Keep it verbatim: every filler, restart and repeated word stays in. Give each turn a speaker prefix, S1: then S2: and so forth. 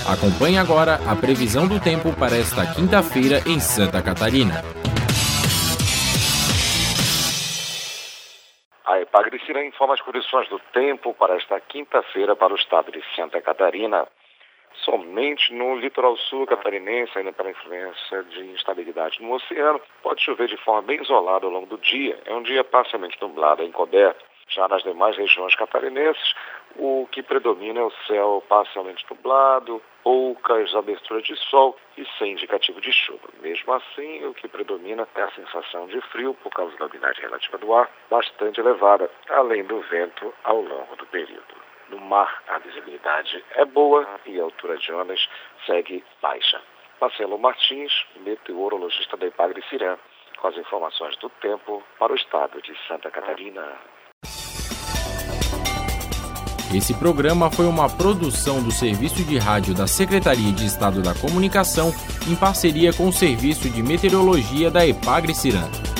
S1: Acompanhe agora a previsão do tempo para esta quinta-feira em Santa Catarina.
S2: A Epagre-Ciran informa as condições do tempo para esta quinta-feira para o estado de Santa Catarina. Somente no litoral sul catarinense, ainda pela influência de instabilidade no oceano, pode chover de forma bem isolada ao longo do dia. É um dia parcialmente nublado e encoberto. Já nas demais regiões catarinenses, o que predomina é o céu parcialmente nublado, poucas aberturas de sol e sem indicativo de chuva. Mesmo assim, o que predomina é a sensação de frio por causa da umidade relativa do ar bastante elevada, além do vento ao longo do período. No mar, a visibilidade é boa e a altura de ondas segue baixa. Marcelo Martins, meteorologista da Epagre-Ciran, com as informações do tempo para o estado de Santa Catarina.
S1: Esse programa foi uma produção do Serviço de Rádio da Secretaria de Estado da Comunicação em parceria com o Serviço de Meteorologia da Epagre-Ciran.